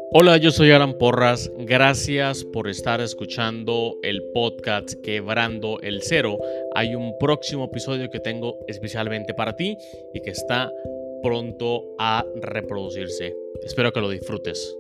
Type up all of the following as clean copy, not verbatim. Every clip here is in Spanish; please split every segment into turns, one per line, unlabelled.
Hola, yo soy Alan Porras. Gracias por estar escuchando el podcast Quebrando el Cero. Hay un próximo episodio que tengo especialmente para ti y que está pronto a reproducirse. Espero que lo disfrutes.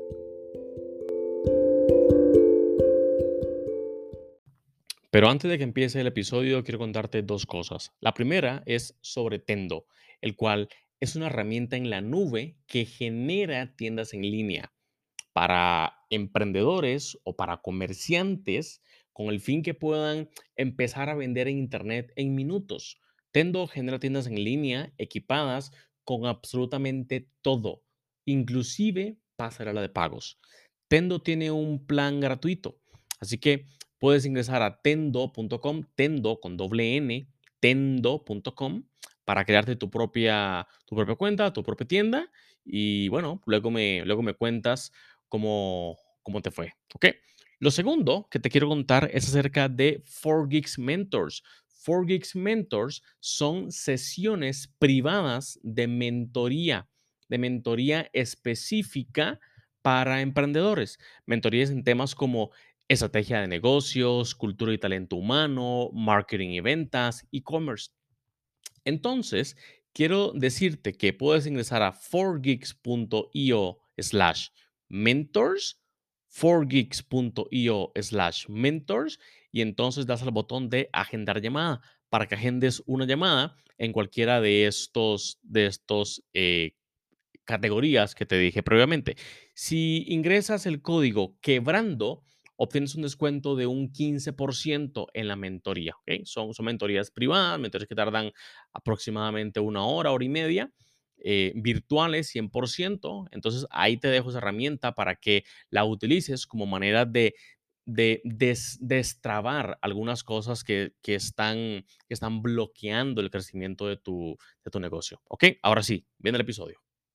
Pero antes de que empiece el episodio, quiero contarte dos cosas. La primera es sobre Tendo, el cual es una herramienta en la nube que genera tiendas en línea para emprendedores o para comerciantes con el fin que puedan empezar a vender en Internet en minutos. Tendo genera tiendas en línea equipadas con absolutamente todo, inclusive pasarela de pagos. Tendo tiene un plan gratuito, así que puedes ingresar a tendo.com, tendo con doble N, tendo.com, para crearte tu propia cuenta, tu propia tienda. Y bueno, luego me cuentas cómo te fue. ¿Ok? Lo segundo que te quiero contar es acerca de 4Geeks Mentors. 4Geeks Mentors son sesiones privadas de mentoría específica para emprendedores. Mentorías en temas como estrategia de negocios, cultura y talento humano, marketing y ventas, e-commerce. Entonces, quiero decirte que puedes ingresar a 4geeks.io/mentors, 4geeks.io/mentors, y entonces das al botón de agendar llamada para que agendes una llamada en cualquiera de estos categorías que te dije previamente. Si ingresas el código quebrando, obtienes un descuento de un 15% en la mentoría. ¿Ok? Son mentorías privadas, mentorías que tardan aproximadamente una hora y media. Virtuales 100%. Entonces ahí te dejo esa herramienta para que la utilices como manera de destrabar algunas cosas que están bloqueando el crecimiento de tu negocio. ¿Ok? Ahora sí, viene el episodio.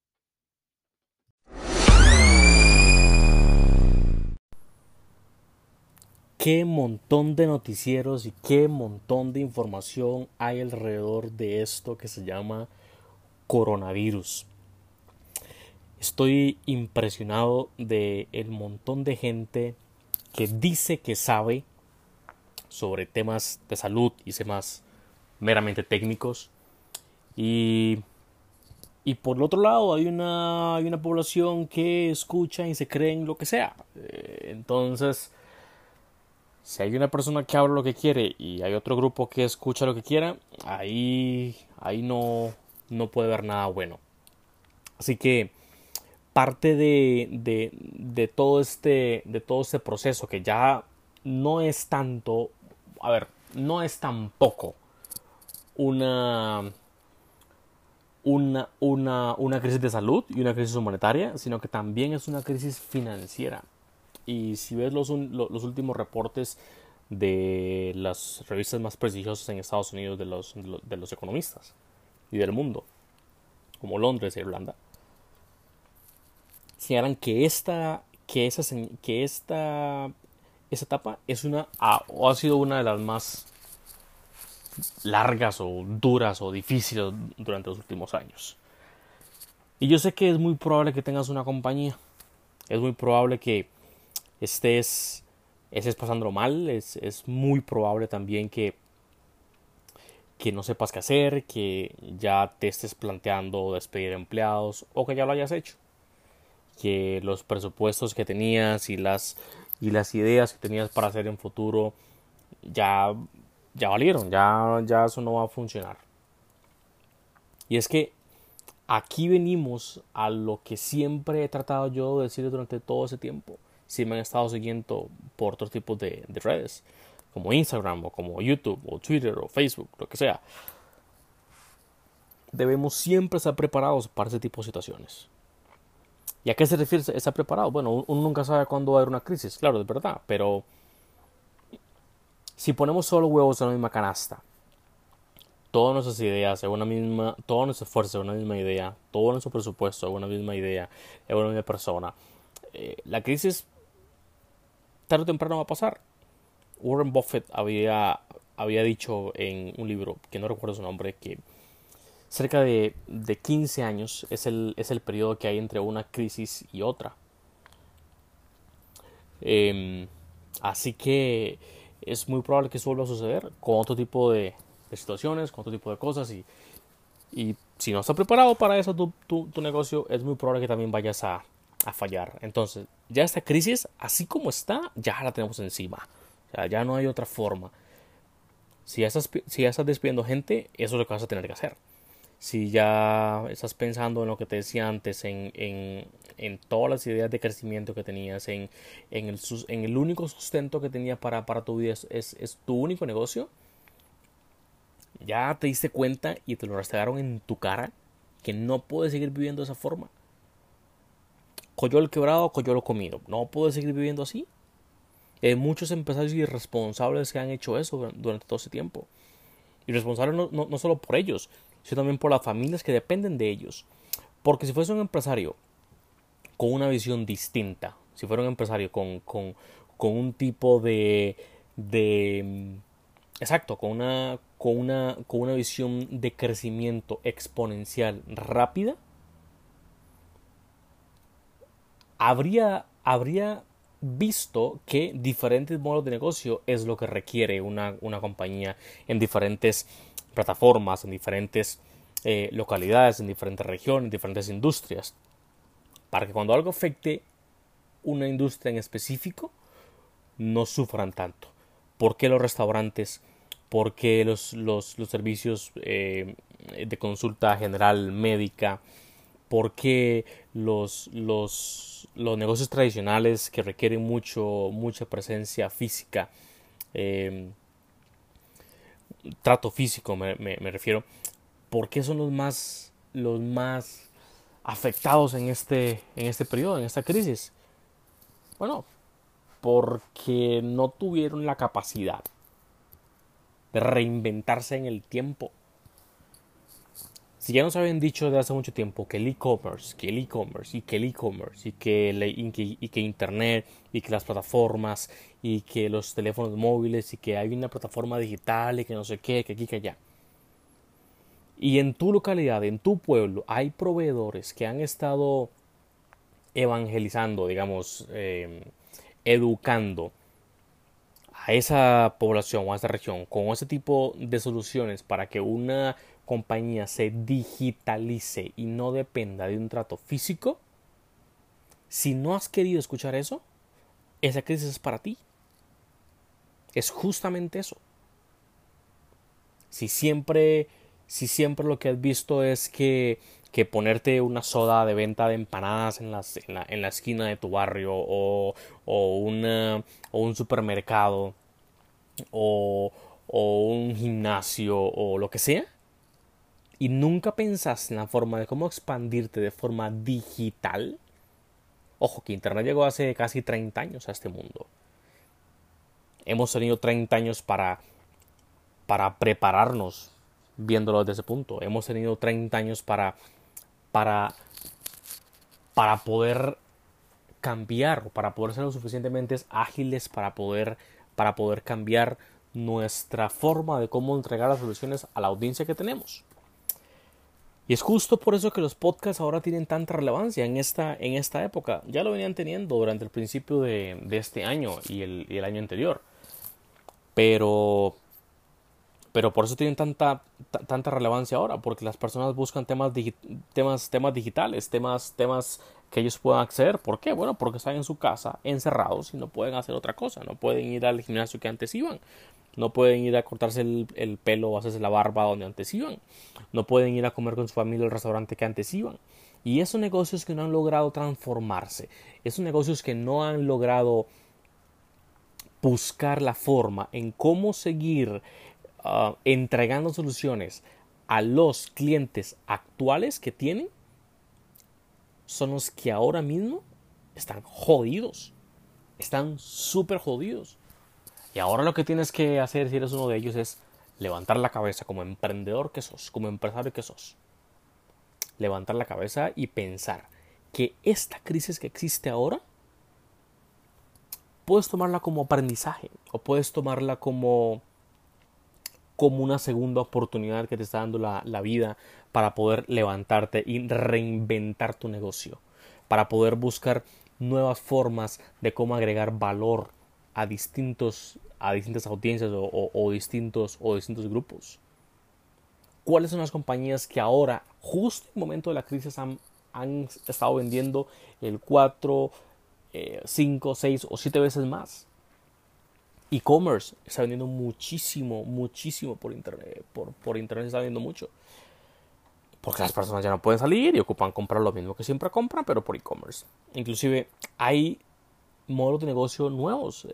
Qué montón de noticieros y qué montón de información hay alrededor de esto que se llama coronavirus. Estoy impresionado de el montón de gente que dice que sabe sobre temas de salud y temas meramente técnicos. Y, y por el otro lado hay una población que escucha y se cree en lo que sea. Entonces, si hay una persona que habla lo que quiere y hay otro grupo que escucha lo que quiera, ahí no puede haber nada bueno. Así que parte de todo este proceso que ya no es tanto, a ver, no es tampoco una, una crisis de salud y una crisis humanitaria, sino que también es una crisis financiera. Y si ves los últimos reportes de las revistas más prestigiosas en Estados Unidos de los economistas y del mundo, como Londres e Irlanda, señalan que esta etapa o ha sido una de las más largas o duras o difíciles durante los últimos años. Y yo sé que es muy probable que tengas una compañía, es muy probable que estés pasándolo mal, es muy probable también que no sepas qué hacer, que ya te estés planteando despedir empleados o que ya lo hayas hecho, que los presupuestos que tenías y las ideas que tenías para hacer en futuro ya, ya valieron, ya eso no va a funcionar. Y es que aquí venimos a lo que siempre he tratado yo de decir durante todo ese tiempo. Si me han estado siguiendo por otros tipos de redes, como Instagram o como YouTube o Twitter o Facebook, lo que sea, debemos siempre estar preparados para ese tipo de situaciones. ¿Y a qué se refiere estar preparado? Bueno, uno nunca sabe cuándo va a haber una crisis, claro, es verdad, pero si ponemos solo huevos en la misma canasta, todas nuestras ideas en una misma, todo nuestro esfuerzo en una misma idea, todo nuestro presupuesto en una misma idea, en una misma persona, la crisis tarde o temprano va a pasar. Warren Buffett había dicho en un libro, que no recuerdo su nombre, que cerca de 15 años es el periodo que hay entre una crisis y otra. Em, Así que es muy probable que eso vuelva a suceder con otro tipo de situaciones, con otro tipo de cosas. Y si no estás preparado para eso, tu negocio, es muy probable que también vayas a fallar. Entonces, ya esta crisis, así como está, ya la tenemos encima. O sea, ya no hay otra forma. Si ya estás despidiendo gente, eso es lo que vas a tener que hacer. Si ya estás pensando en lo que te decía antes, en todas las ideas de crecimiento que tenías, en el único sustento que tenías para tu vida es tu único negocio, ya te diste cuenta y te lo rastrearon en tu cara que no puedes seguir viviendo de esa forma. Coyol quebrado, coyol comido. No puedes seguir viviendo así. Hay muchos empresarios irresponsables que han hecho eso durante todo ese tiempo. Irresponsables no solo por ellos, sino también por las familias que dependen de ellos. Porque si fuese un empresario con una visión distinta, si fuera un empresario con un tipo de exacto, con una visión de crecimiento exponencial rápida, habría visto que diferentes modelos de negocio es lo que requiere una compañía en diferentes plataformas, en diferentes localidades, en diferentes regiones, en diferentes industrias, para que cuando algo afecte una industria en específico, no sufran tanto. ¿Por qué los restaurantes? ¿Por qué los servicios de consulta general médica? ¿Por qué los negocios tradicionales que requieren mucha presencia física, eh, trato físico me refiero? ¿Por qué son los más afectados en este periodo, en esta crisis? Bueno, porque no tuvieron la capacidad de reinventarse en el tiempo. Si ya nos habían dicho desde hace mucho tiempo que el e-commerce, que el e-commerce, y que el e-commerce, y que internet, y que las plataformas, y que los teléfonos móviles, y que hay una plataforma digital, y que no sé qué, que aquí, que allá. Y en tu localidad, en tu pueblo, hay proveedores que han estado evangelizando, digamos, educando a esa población o a esa región con ese tipo de soluciones para que una compañía se digitalice y no dependa de un trato físico, si no has querido escuchar eso, esa crisis es para ti. Es justamente eso. Si siempre, si siempre lo que has visto es que ponerte una soda de venta de empanadas en la esquina de tu barrio o un supermercado o, o un gimnasio o lo que sea, y nunca pensaste en la forma de cómo expandirte de forma digital. Ojo, que Internet llegó hace casi 30 años a este mundo. Hemos tenido 30 años para prepararnos viéndolo desde ese punto. Hemos tenido 30 años para, para poder cambiar o para poder ser lo suficientemente ágiles para poder cambiar nuestra forma de cómo entregar las soluciones a la audiencia que tenemos. Y es justo por eso que los podcasts ahora tienen tanta relevancia en esta época. Ya lo venían teniendo durante el principio de este año y el año anterior. Pero, pero por eso tienen tanta relevancia ahora, porque las personas buscan temas digitales, temas que ellos puedan acceder. ¿Por qué? Bueno, porque están en su casa, encerrados, y no pueden hacer otra cosa. No pueden ir al gimnasio que antes iban. No pueden ir a cortarse el pelo o hacerse la barba donde antes iban. No pueden ir a comer con su familia al restaurante que antes iban. Y esos negocios que no han logrado transformarse, esos negocios que no han logrado buscar la forma en cómo seguir entregando soluciones a los clientes actuales que tienen, son los que ahora mismo están jodidos. Están súper jodidos. Y ahora lo que tienes que hacer, si eres uno de ellos, es levantar la cabeza como emprendedor que sos, como empresario que sos. Levantar la cabeza y pensar que esta crisis que existe ahora, puedes tomarla como aprendizaje o puedes tomarla como una segunda oportunidad que te está dando la vida para poder levantarte y reinventar tu negocio, para poder buscar nuevas formas de cómo agregar valor a distintas audiencias o distintos grupos. ¿Cuáles son las compañías que ahora, justo en el momento de la crisis, han estado vendiendo el 4, 5, 6 o 7 veces más? E-commerce está vendiendo muchísimo, muchísimo por internet. Por internet se está vendiendo mucho. Porque las personas ya no pueden salir y ocupan comprar lo mismo que siempre compran, pero por e-commerce. Inclusive hay modelos de negocio nuevos.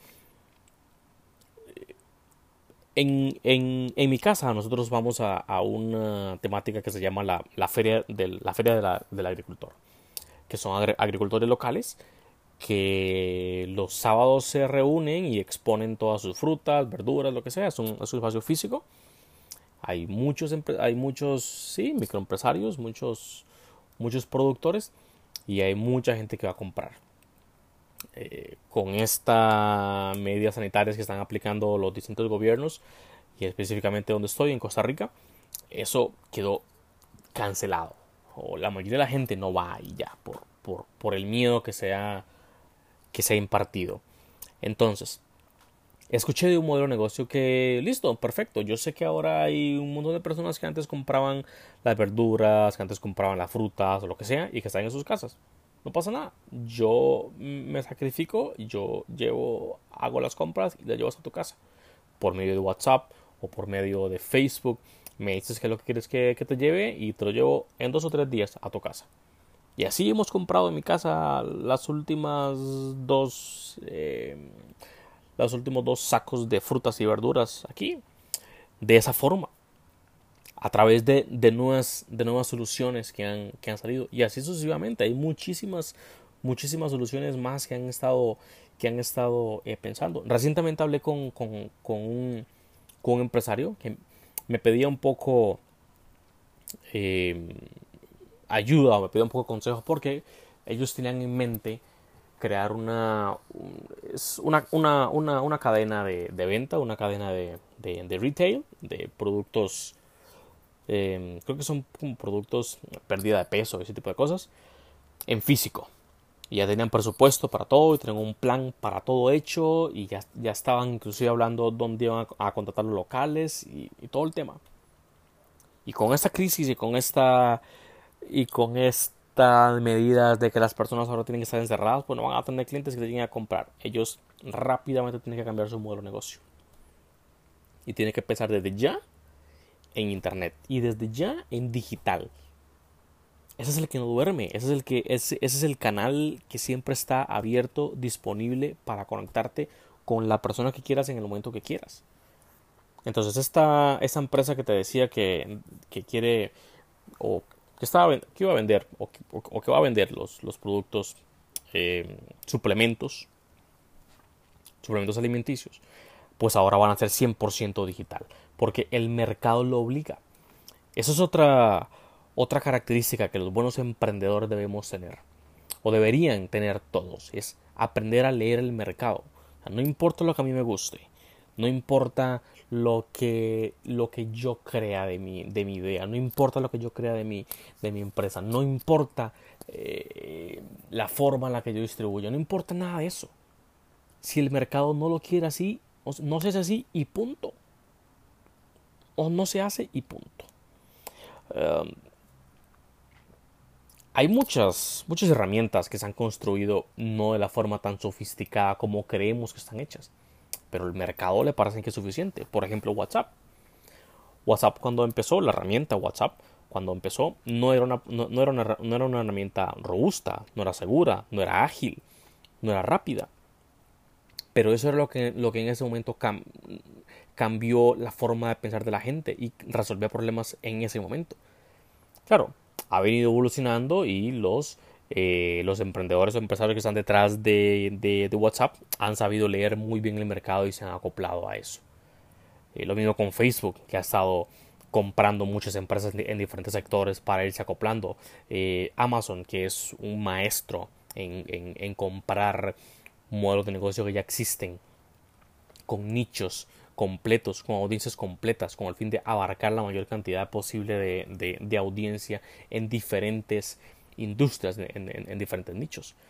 En mi casa nosotros vamos a una temática que se llama la feria del agricultor, que son agricultores locales que los sábados se reúnen y exponen todas sus frutas, verduras, lo que sea. Es un espacio físico. Hay muchos sí, microempresarios, muchos productores y hay mucha gente que va a comprar. Con estas medidas sanitarias que están aplicando los distintos gobiernos y específicamente donde estoy, en Costa Rica, eso quedó cancelado. O la mayoría de la gente no va ahí ya por el miedo que se ha impartido. Entonces, escuché de un modelo de negocio que, listo, perfecto. Yo sé que ahora hay un montón de personas que antes compraban las verduras, que antes compraban las frutas o lo que sea y que están en sus casas. No pasa nada. Yo me sacrifico, hago las compras y las llevo hasta tu casa. Por medio de WhatsApp o por medio de Facebook. Me dices qué es lo que quieres que te lleve y te lo llevo en 2 o 3 días a tu casa. Y así hemos comprado en mi casa los últimos 2 sacos de frutas y verduras aquí. De esa forma. A través de nuevas soluciones que han salido. Y así sucesivamente. Hay muchísimas soluciones más que han estado pensando. Recientemente hablé con un empresario que me pedía un poco eh, ayuda o me pedía un poco de consejos porque ellos tenían en mente crear una cadena de venta, una cadena de retail, de productos, creo que son como productos, pérdida de peso, ese tipo de cosas, en físico. Y ya tenían presupuesto para todo y tenían un plan para todo hecho y ya estaban inclusive hablando dónde iban a contratar los locales y todo el tema. Y con esta crisis y con estas medidas de que las personas ahora tienen que estar encerradas, pues no van a tener clientes que lleguen a comprar. Ellos rápidamente tienen que cambiar su modelo de negocio. Y tienen que empezar desde ya en internet y desde ya en digital. Ese es el que no duerme, ese es el canal que siempre está abierto, disponible para conectarte con la persona que quieras en el momento que quieras. Entonces esta empresa que te decía que quiere o que iba a vender o que va a vender los productos, eh, suplementos, suplementos alimenticios, pues ahora van a ser 100% digital, porque el mercado lo obliga. Eso es otra característica que los buenos emprendedores debemos tener, o deberían tener todos, es aprender a leer el mercado. O sea, no importa lo que a mí me guste, no importa lo que yo crea de mi idea, no importa lo que yo crea de mi empresa, no importa la forma en la que yo distribuyo, no importa nada de eso. Si el mercado no lo quiere así, no se hace así y punto. O no se hace y punto. Um, Hay muchas herramientas que se han construido no de la forma tan sofisticada como creemos que están hechas. Pero el mercado le parece que es suficiente. Por ejemplo, WhatsApp. WhatsApp cuando empezó, la herramienta WhatsApp, cuando empezó, no era una herramienta robusta, no era segura, no era ágil, no era rápida. Pero eso era lo que en ese momento cambió la forma de pensar de la gente y resolvía problemas en ese momento. Claro, ha venido evolucionando y los emprendedores o empresarios que están detrás de WhatsApp han sabido leer muy bien el mercado y se han acoplado a eso. Lo mismo con Facebook, que ha estado comprando muchas empresas en diferentes sectores para irse acoplando. Amazon, que es un maestro en comprar modelos de negocio que ya existen, con nichos completos, con audiencias completas, con el fin de abarcar la mayor cantidad posible de audiencia en diferentes industrias, en diferentes nichos.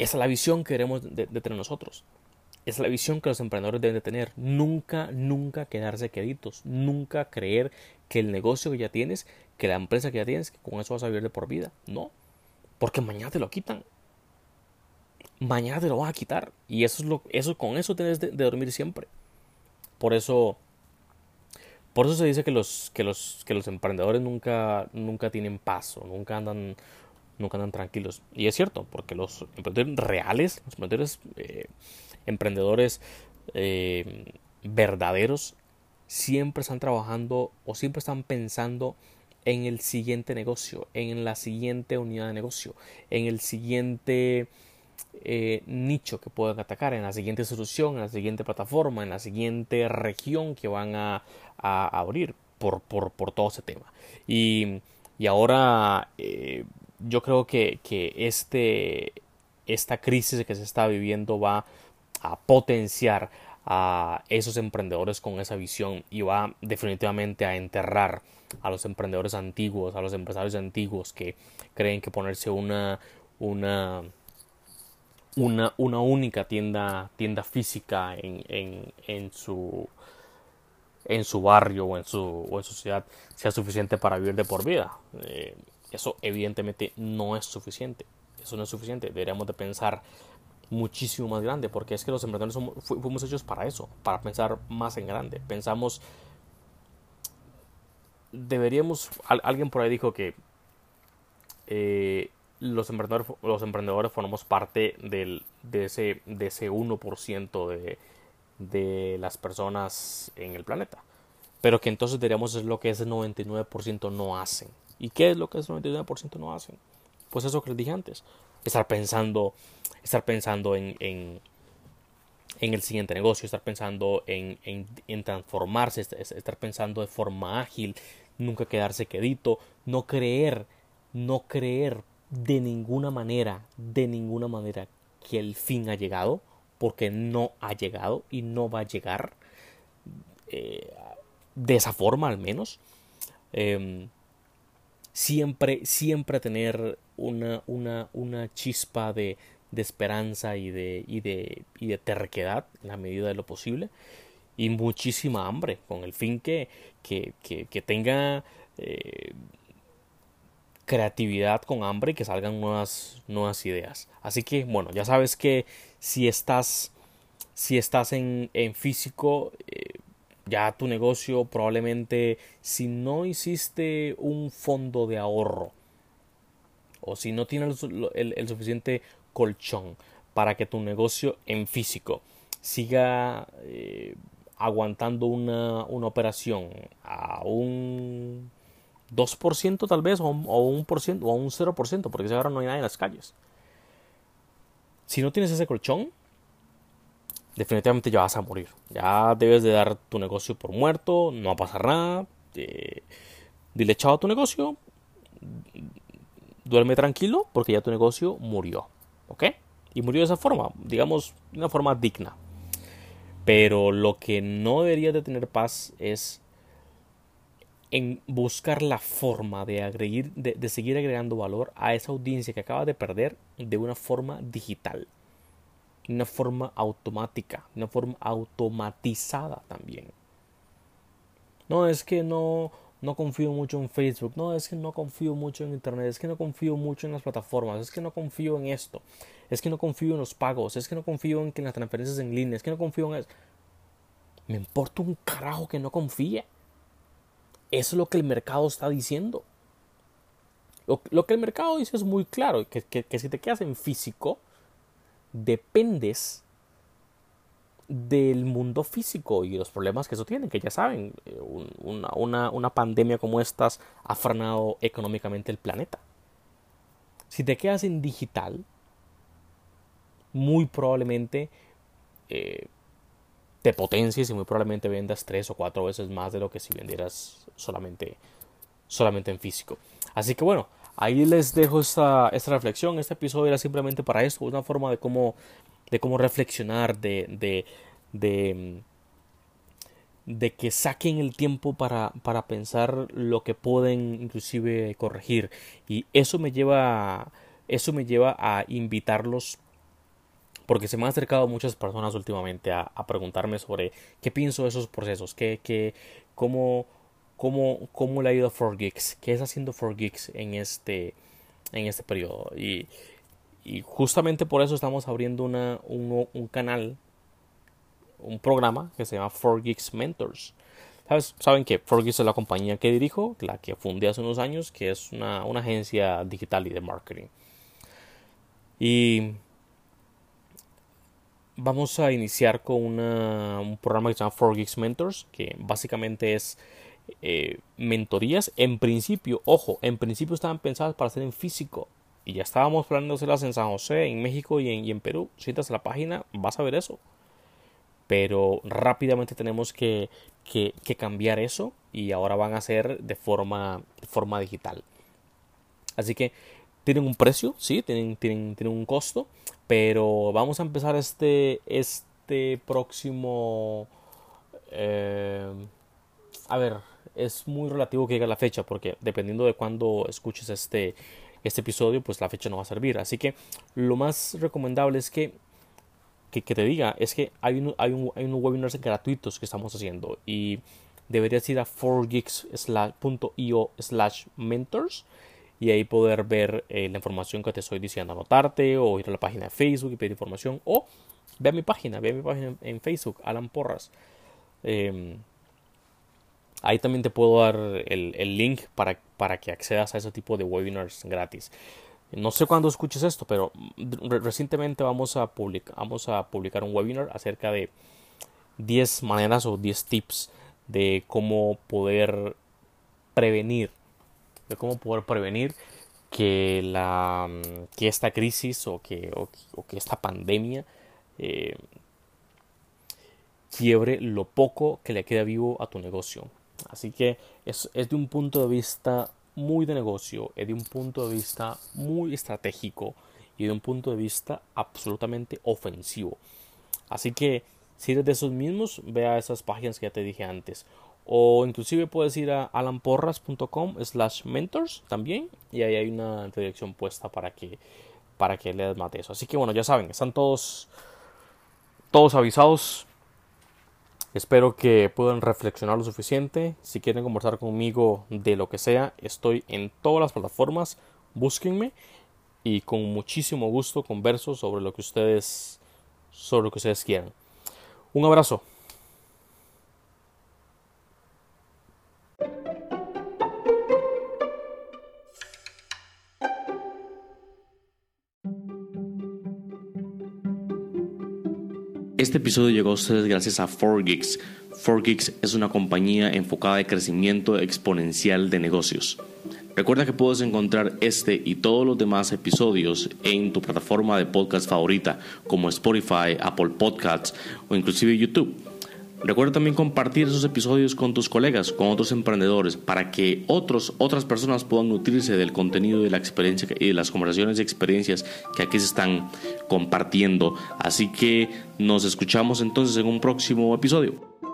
Esa es la visión que debemos de tener nosotros. Esa es la visión que los emprendedores deben de tener. Nunca, nunca quedarse queditos. Nunca creer que el negocio que ya tienes, que la empresa que ya tienes, que con eso vas a vivir de por vida. No, porque mañana te lo quitan. Mañana te lo van a quitar. Y con eso tienes de dormir siempre. Por eso, por eso se dice que los emprendedores nunca tienen paz, o nunca andan tranquilos. Y es cierto, porque los emprendedores reales, los emprendedores verdaderos, siempre están trabajando o siempre están pensando en el siguiente negocio, en la siguiente unidad de negocio, en el siguiente nicho que puedan atacar, en la siguiente solución, en la siguiente plataforma, en la siguiente región que van a abrir por todo ese tema. Y ahora yo creo que esta crisis que se está viviendo va a potenciar a esos emprendedores con esa visión y va definitivamente a enterrar a los emprendedores antiguos, a los empresarios antiguos que creen que ponerse una, una única tienda física en su barrio o en su ciudad sea suficiente para vivir de por vida. Eso evidentemente no es suficiente. Eso no es suficiente. Deberíamos de pensar muchísimo más grande, porque es que los emprendedores fuimos hechos para eso, para pensar más en grande. Alguien por ahí dijo que los emprendedores formamos parte de ese 1% de las personas en el planeta, pero que entonces deberíamos hacer lo que ese 99% no hacen. ¿Y qué es lo que ese 99% no hacen? Pues eso que les dije antes, estar pensando en el siguiente negocio, estar pensando en transformarse, estar pensando de forma ágil, nunca quedarse quedito, no creer de ninguna manera que el fin ha llegado, porque no ha llegado y no va a llegar de esa forma al menos. Siempre tener una chispa de esperanza y de terquedad en la medida de lo posible, y muchísima hambre con el fin que tenga creatividad con hambre y que salgan nuevas ideas. Así que bueno, ya sabes que si estás en físico, ya tu negocio probablemente, si no hiciste un fondo de ahorro o si no tienes el suficiente colchón para que tu negocio en físico siga aguantando una operación a un 2% tal vez, o un por ciento, o a un 0%, porque ahora no hay nadie en las calles. Si no tienes ese colchón, definitivamente ya vas a morir. Ya debes de dar tu negocio por muerto, no va a pasar nada. Dile chao a tu negocio, duerme tranquilo porque ya tu negocio murió. ¿Ok? Y murió de esa forma, digamos, de una forma digna. Pero lo que no deberías de tener paz es en buscar la forma de seguir agregando valor a esa audiencia que acabas de perder de una forma digital, de una forma automática, de una forma automatizada también. No, es que no confío mucho en Facebook, no, es que no confío mucho en Internet, es que no confío mucho en las plataformas, es que no confío en esto, es que no confío en los pagos, es que no confío en las transferencias en línea, es que no confío en eso. Me importa un carajo que no confíe. Eso es lo que el mercado está diciendo. Lo que el mercado dice es muy claro, que si te quedas en físico, dependes del mundo físico y los problemas que eso tiene, que ya saben, una pandemia como estas ha frenado económicamente el planeta. Si te quedas en digital, muy probablemente te potencies y muy probablemente vendas 3 o 4 veces más de lo que si vendieras solamente en físico. Así que bueno, ahí les dejo esta reflexión. Este episodio era simplemente para eso, una forma de cómo reflexionar, de que saquen el tiempo para pensar lo que pueden inclusive corregir. Y eso me lleva a invitarlos porque se me han acercado muchas personas últimamente a preguntarme sobre qué pienso de esos procesos, cómo, cómo le ha ido a 4Geeks, qué está haciendo 4Geeks en este periodo. Y justamente por eso estamos abriendo un canal, un programa que se llama 4Geeks Mentors. Saben que 4Geeks es la compañía que dirijo, la que fundé hace unos años, que es una agencia digital y de marketing. Y vamos a iniciar con un programa que se llama 4Geeks Mentors, que básicamente es mentorías. En principio estaban pensadas para hacer en físico. Y ya estábamos planeando hacerlas en San José, en México y en Perú. Si entras a la página, vas a ver eso. Pero rápidamente tenemos que cambiar eso. Y ahora van a ser de forma digital. Así que tienen un precio, sí, tienen un costo. Pero vamos a empezar este próximo... a ver, es muy relativo que llegue la fecha, porque dependiendo de cuándo escuches este episodio, pues la fecha no va a servir. Así que lo más recomendable es que te diga, es que hay unos webinars gratuitos que estamos haciendo y deberías ir a 4geeks.io/mentors y ahí poder ver la información que te estoy diciendo, anotarte o ir a la página de Facebook y pedir información, o ve a mi página en Facebook, Alan Porras. Ahí también te puedo dar el link para que accedas a ese tipo de webinars gratis. No sé cuándo escuches esto, pero recientemente vamos a publicar un webinar acerca de 10 maneras o 10 tips de cómo poder prevenir que esta crisis o que esta pandemia quiebre lo poco que le queda vivo a tu negocio. Así que es de un punto de vista muy de negocio, es de un punto de vista muy estratégico y de un punto de vista absolutamente ofensivo. Así que si eres de esos mismos, ve a esas páginas que ya te dije antes. O inclusive puedes ir a alanporras.com/mentors también, y ahí hay una dirección puesta para que leas más de eso. Así que bueno, ya saben, están todos avisados. Espero que puedan reflexionar lo suficiente. Si quieren conversar conmigo de lo que sea, estoy en todas las plataformas. Búsquenme y con muchísimo gusto converso sobre lo que ustedes quieran. Un abrazo. Este episodio llegó a ustedes gracias a 4Geeks. 4Geeks es una compañía enfocada en crecimiento exponencial de negocios. Recuerda que puedes encontrar este y todos los demás episodios en tu plataforma de podcast favorita, como Spotify, Apple Podcasts o inclusive YouTube. Recuerda también compartir esos episodios con tus colegas, con otros emprendedores, para que otras personas puedan nutrirse del contenido, de la experiencia y de las conversaciones y experiencias que aquí se están compartiendo. Así que nos escuchamos entonces en un próximo episodio.